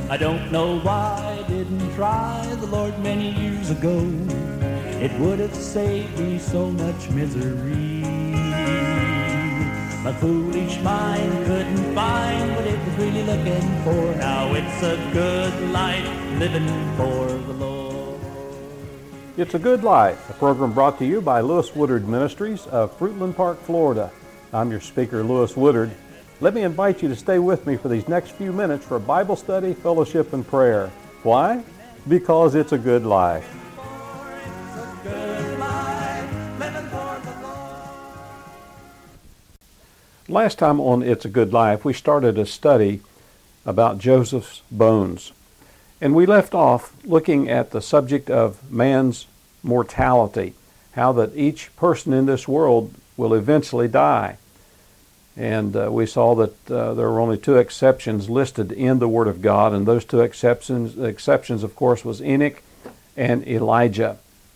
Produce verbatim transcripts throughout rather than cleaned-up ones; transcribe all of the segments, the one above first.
I don't know why I didn't try the Lord many years ago. It would have saved me so much misery. My foolish mind couldn't find what it was really looking for. Now it's a good life living for the Lord. It's a Good Life, a program brought to you by Lewis Woodard Ministries of Fruitland Park, Florida. I'm your speaker, Lewis Woodard. Let me invite you to stay with me for these next few minutes for Bible study, fellowship, and prayer. Why? Because it's a good life. Last time on It's a Good Life, we started a study about Joseph's bones. And we left off looking at the subject of man's mortality, how that each person in this world will eventually die. And uh, we saw that uh, there were only two exceptions listed in the Word of God, and those two exceptions, exceptions, of course, was Enoch and Elijah.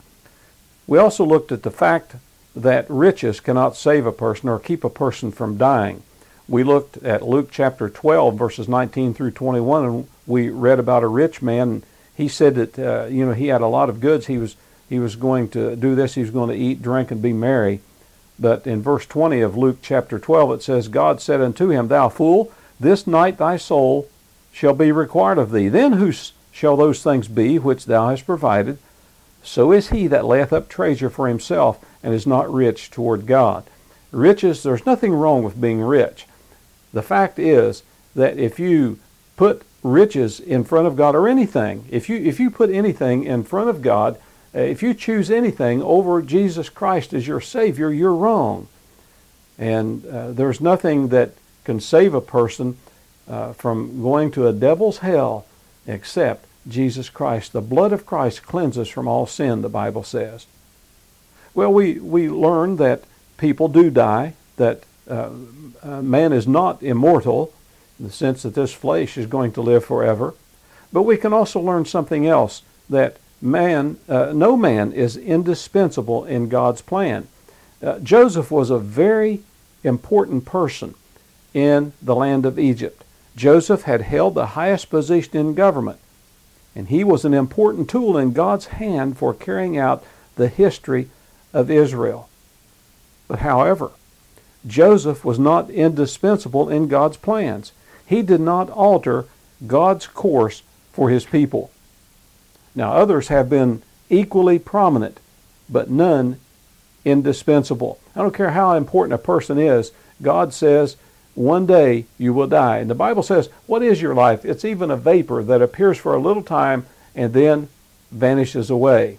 We also looked at the fact that riches cannot save a person or keep a person from dying. We looked at Luke chapter twelve, verses nineteen through twenty-one, and we read about a rich man. He said that uh, you know he had a lot of goods. He was he was going to do this. He was going to eat, drink, and be merry. But in verse twenty of Luke chapter twelve, it says, God said unto him, Thou fool, this night thy soul shall be required of thee. Then whose shall those things be which thou hast provided? So is he that layeth up treasure for himself, and is not rich toward God. Riches, there's nothing wrong with being rich. The fact is that if you put riches in front of God, or anything, if you if you put anything in front of God, uh, if you choose anything over Jesus Christ as your Savior, you're wrong. And uh, there's nothing that can save a person uh, from going to a devil's hell except Jesus Christ. The blood of Christ cleanses from all sin, the Bible says. Well, we, we learn that people do die, that uh, uh, man is not immortal, in the sense that this flesh is going to live forever. But we can also learn something else, that man, uh, no man is indispensable in God's plan. Uh, Joseph was a very important person in the land of Egypt. Joseph had held the highest position in government, and he was an important tool in God's hand for carrying out the history of Israel. But however, Joseph was not indispensable in God's plans. He did not alter God's course for his people. Now, others have been equally prominent, but none indispensable. I don't care how important a person is, God says, one day you will die. And the Bible says, what is your life? It's even a vapor that appears for a little time and then vanishes away.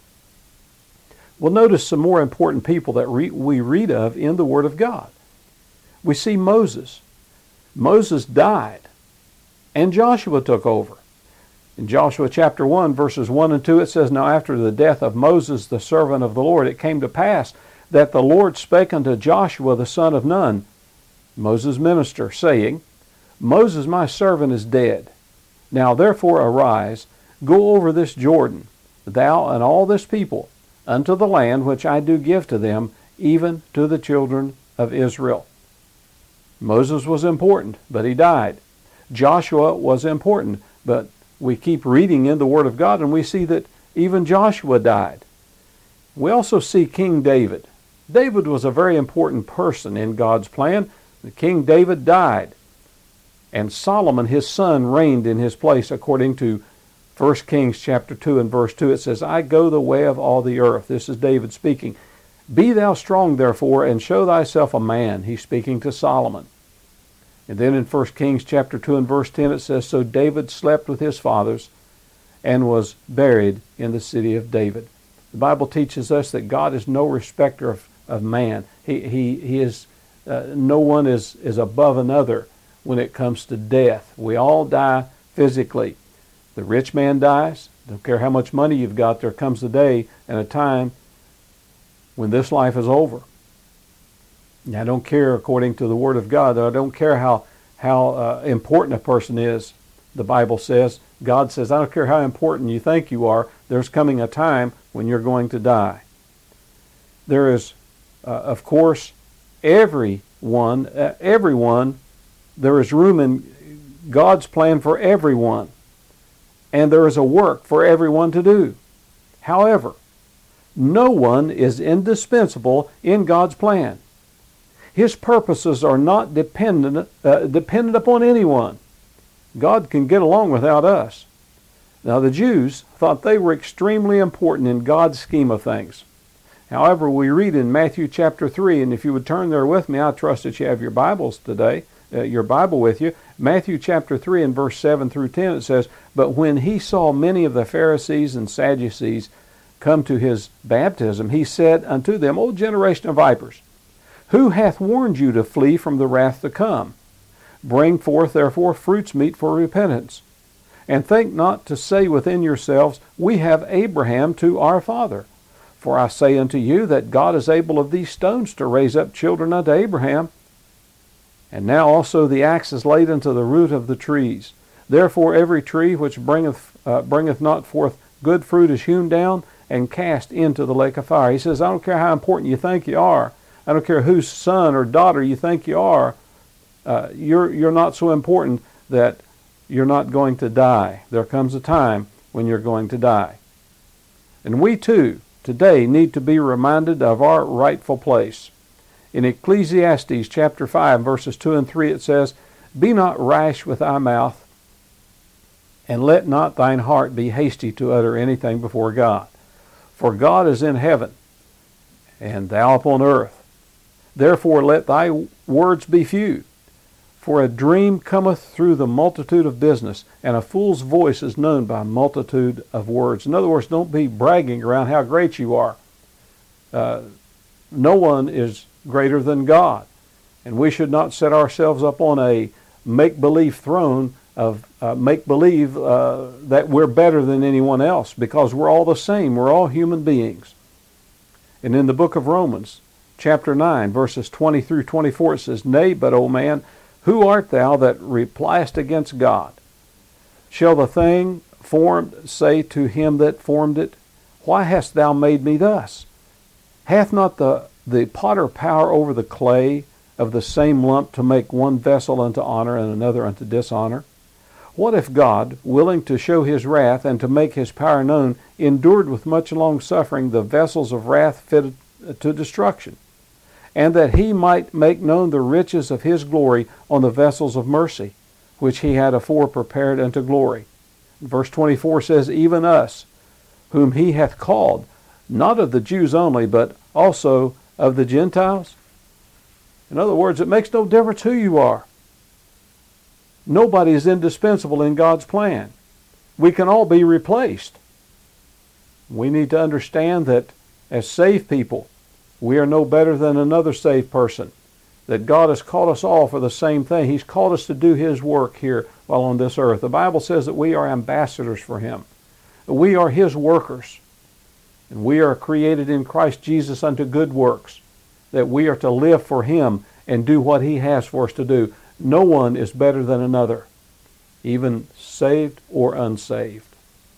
We'll notice some more important people that re- we read of in the Word of God. We see Moses. Moses died, and Joshua took over. In Joshua chapter one, verses one and two, it says, Now after the death of Moses, the servant of the Lord, it came to pass that the Lord spake unto Joshua the son of Nun, Moses' minister, saying, Moses my servant is dead. Now therefore arise, go over this Jordan, thou and all this people, unto the land which I do give to them, even to the children of Israel. Moses was important, but he died. Joshua was important, but we keep reading in the Word of God and we see that even Joshua died. We also see King David. David was a very important person in God's plan. King David died, and Solomon, his son, reigned in his place according to First Kings chapter two and verse two. It says, I go the way of all the earth. This is David speaking. Be thou strong, therefore, and show thyself a man. He's speaking to Solomon. And then in First Kings chapter two and verse ten, it says, So David slept with his fathers and was buried in the city of David. The Bible teaches us that God is no respecter of, of man. He, he, he is, uh, no one is, is above another when it comes to death. We all die physically. The rich man dies. Don't care how much money you've got, there comes a day and a time when this life is over. Now, I don't care, according to the Word of God, I don't care how, how uh, important a person is. The Bible says, God says, I don't care how important you think you are, there's coming a time when you're going to die. There is, uh, of course, everyone, uh, everyone, there is room in God's plan for everyone. and there is a work for everyone to do. However, no one is indispensable in God's plan. His purposes are not dependent, uh, dependent upon anyone. God can get along without us. Now, the Jews thought they were extremely important in God's scheme of things. However, we read in Matthew chapter three, and if you would turn there with me, I trust that you have your Bibles today, uh, your Bible with you. Matthew chapter three and verse seven through ten, it says, "But when he saw many of the Pharisees and Sadducees come to his baptism, he said unto them, O generation of vipers, who hath warned you to flee from the wrath to come? Bring forth therefore fruits meet for repentance. And think not to say within yourselves, We have Abraham to our father. For I say unto you that God is able of these stones to raise up children unto Abraham. And now also the axe is laid unto the root of the trees. Therefore every tree which bringeth, uh, bringeth not forth good fruit is hewn down and cast into the lake of fire." He says, I don't care how important you think you are. I don't care whose son or daughter you think you are. Uh, you're, you're not so important that you're not going to die. There comes a time when you're going to die. And we too, today, need to be reminded of our rightful place. In Ecclesiastes chapter five, verses two and three, it says, "Be not rash with thy mouth, and let not thine heart be hasty to utter anything before God. For God is in heaven, and thou upon earth. Therefore let thy words be few. For a dream cometh through the multitude of business, and a fool's voice is known by a multitude of words." In other words, don't be bragging around how great you are. Uh, no one is greater than God. And we should not set ourselves up on a make-believe throne of uh, make-believe uh, that we're better than anyone else, because we're all the same. We're all human beings. And in the book of Romans, chapter nine, verses twenty through twenty-four, it says, "Nay, but, O man, who art thou that repliest against God? Shall the thing formed say to him that formed it, Why hast thou made me thus? Hath not the, the potter power over the clay of the same lump to make one vessel unto honor and another unto dishonor? What if God, willing to show his wrath and to make his power known, endured with much long suffering the vessels of wrath fitted to destruction, and that he might make known the riches of his glory on the vessels of mercy, which he had afore prepared unto glory?" Verse twenty-four says, "Even us, whom he hath called, not of the Jews only, but also of the Gentiles." In other words, it makes no difference who you are. Nobody is indispensable in God's plan. We can all be replaced. We need to understand that as saved people, we are no better than another saved person. That God has called us all for the same thing. He's called us to do his work here while on this earth. The Bible says that we are ambassadors for him. We are his workers. And we are created in Christ Jesus unto good works. That we are to live for him and do what he has for us to do. No one is better than another, even saved or unsaved.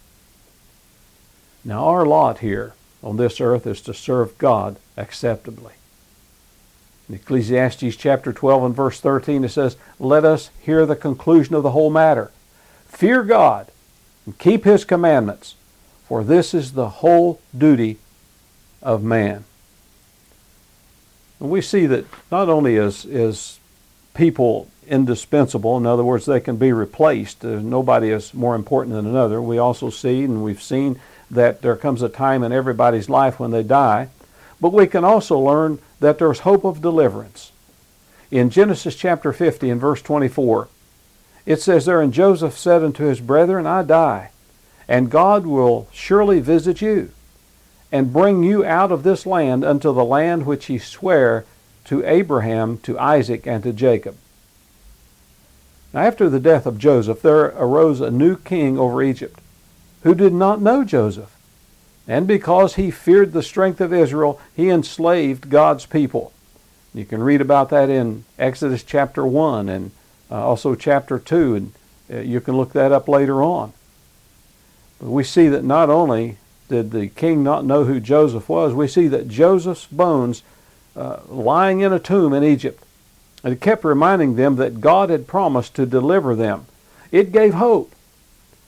Now our lot here on this earth is to serve God acceptably. In Ecclesiastes chapter twelve and verse thirteen, it says, "Let us hear the conclusion of the whole matter. Fear God and keep his commandments, for this is the whole duty of man." And we see that not only is, is people indispensable, in other words, they can be replaced. Uh, nobody is more important than another. We also see, and we've seen, that there comes a time in everybody's life when they die. But we can also learn that there's hope of deliverance. In Genesis chapter fifty and verse twenty-four, it says there, "And Joseph said unto his brethren, I die, and God will surely visit you, and bring you out of this land unto the land which he sware to Abraham, to Isaac, and to Jacob." Now, after the death of Joseph, there arose a new king over Egypt, who did not know Joseph. And because he feared the strength of Israel, he enslaved God's people. You can read about that in Exodus chapter one and uh, also chapter two, and uh, you can look that up later on. But we see that not only did the king not know who Joseph was, we see that Joseph's bones uh, lying in a tomb in Egypt. And it kept reminding them that God had promised to deliver them. It gave hope.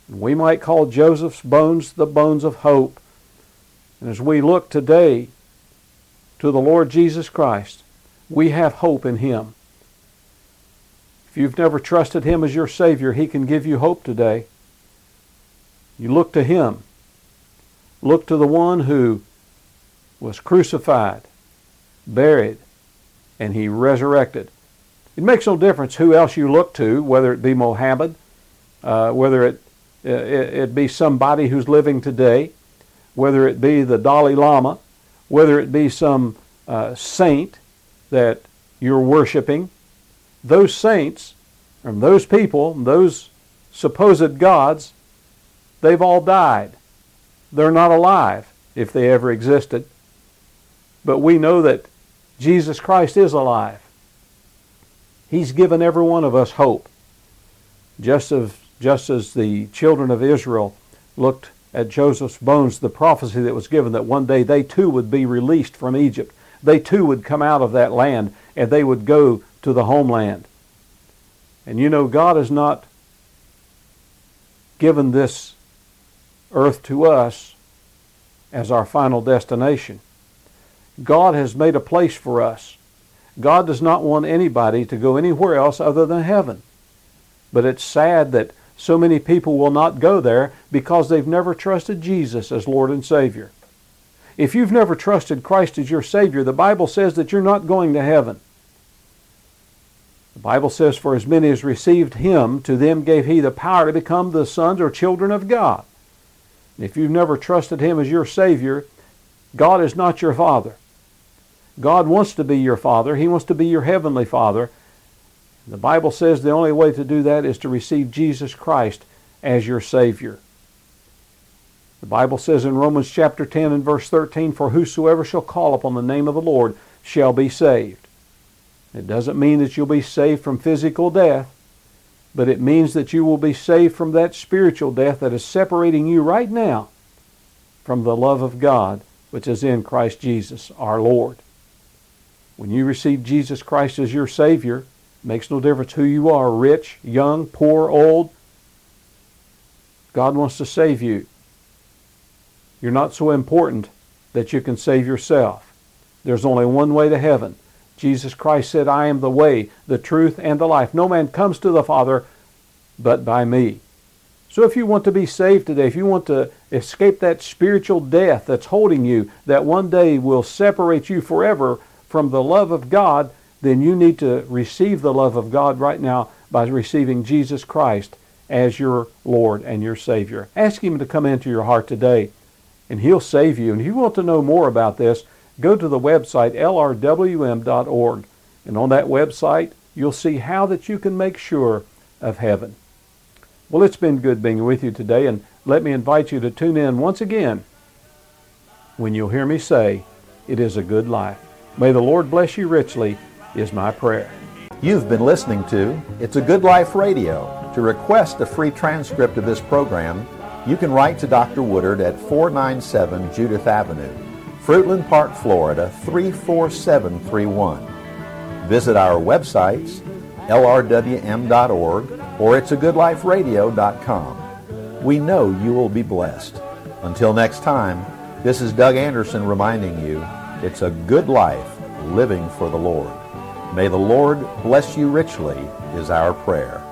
We might call Joseph's bones the bones of hope. And as we look today to the Lord Jesus Christ, we have hope in Him. If you've never trusted Him as your Savior, He can give you hope today. You look to Him. Look to the one who was crucified, buried, and He resurrected. It makes no difference who else you look to, whether it be Mohammed, uh, whether it, it, it be somebody who's living today, whether it be the Dalai Lama, whether it be some uh, saint that you're worshiping. Those saints, and those people, those supposed gods, they've all died. They're not alive, if they ever existed. But we know that Jesus Christ is alive. He's given every one of us hope. Just as, just as the children of Israel looked at Joseph's bones, the prophecy that was given that one day they too would be released from Egypt. They too would come out of that land and they would go to the homeland. And you know, God has not given this earth to us as our final destination. God has made a place for us. God does not want anybody to go anywhere else other than heaven. But it's sad that so many people will not go there because they've never trusted Jesus as Lord and Savior. If you've never trusted Christ as your Savior, the Bible says that you're not going to heaven. The Bible says, "For as many as received Him, to them gave He the power to become the sons or children of God." If you've never trusted Him as your Savior, God is not your Father. God wants to be your Father. He wants to be your Heavenly Father. The Bible says the only way to do that is to receive Jesus Christ as your Savior. The Bible says in Romans chapter ten and verse thirteen, "For whosoever shall call upon the name of the Lord shall be saved." It doesn't mean that you'll be saved from physical death, but it means that you will be saved from that spiritual death that is separating you right now from the love of God, which is in Christ Jesus our Lord. When you receive Jesus Christ as your Savior, it makes no difference who you are, rich, young, poor, old. God wants to save you. You're not so important that you can save yourself. There's only one way to heaven. Jesus Christ said, "I am the way, the truth, and the life. No man comes to the Father but by me." So if you want to be saved today, if you want to escape that spiritual death that's holding you, that one day will separate you forever from the love of God, then you need to receive the love of God right now by receiving Jesus Christ as your Lord and your Savior. Ask Him to come into your heart today, and He'll save you. And if you want to know more about this, go to the website L R W M dot org. And on that website, you'll see how that you can make sure of heaven. Well, it's been good being with you today, and let me invite you to tune in once again when you'll hear me say, "It is a good life." May the Lord bless you richly, is my prayer. You've been listening to It's a Good Life Radio. To request a free transcript of this program, you can write to Doctor Woodard at four ninety-seven Judith Avenue, Fruitland Park, Florida three four seven three one. Visit our websites, L R W M dot org or it's a good life radio dot com. We know you will be blessed. Until next time, this is Doug Anderson reminding you, it's a good life living for the Lord. May the Lord bless you richly is our prayer.